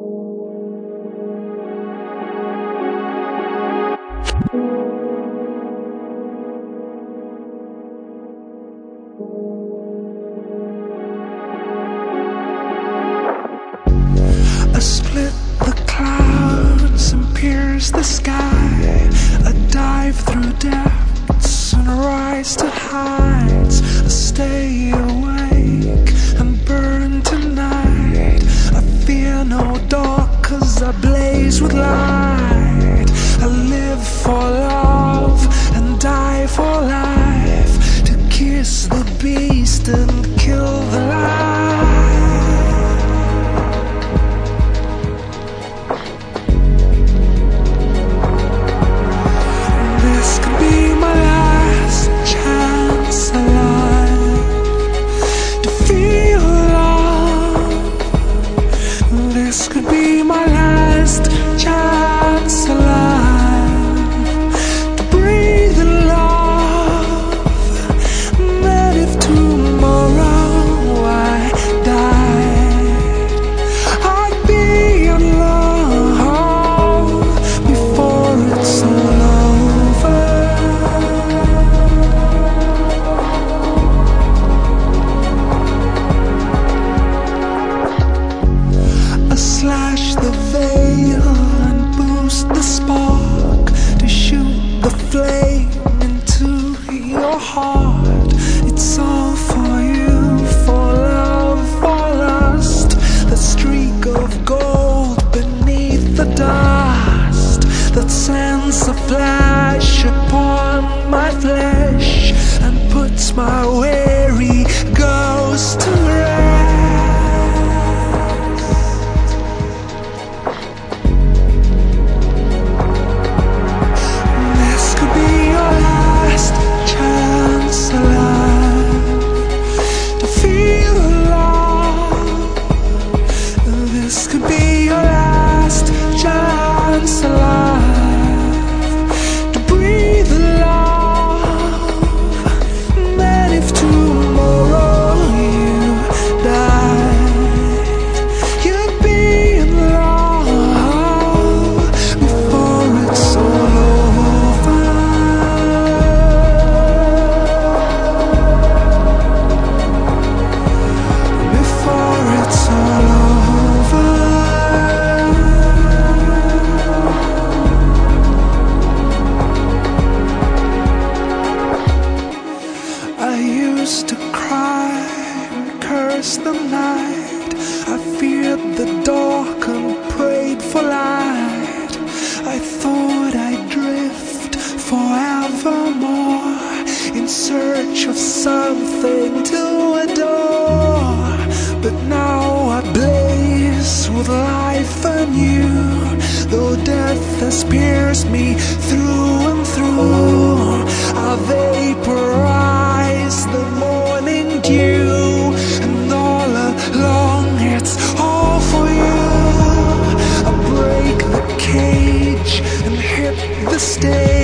I split the clouds and pierce the sky. I dive through depths and rise to heights. I stay awake and burn tonight. I fear no dark 'cause I blaze with light. I live for love and die for life, to kiss the beast and kill the light. This could be my last chance alive, to breathe in love. And if tomorrow I died, I'd be in love before it's all over. Slash the veil and boost the spark, to shoot the flame into your heart. It's all for you, for love, for lust. The streak of gold beneath the dust that sends a flash upon my flesh and puts my weary ghost to rest. This could be your last chance alive, to breathe love. And if tomorrow you died, you'd be in love before it's all over. Before it's all over. I used to cry and curse the night. I feared the dark and prayed for light. I thought I'd drift forevermore in search of something to adore. But now I blaze with life anew, though death has pierced me through and through. I vaporize the morning dew, and all along it's all for you. I break the cage and hit the stage.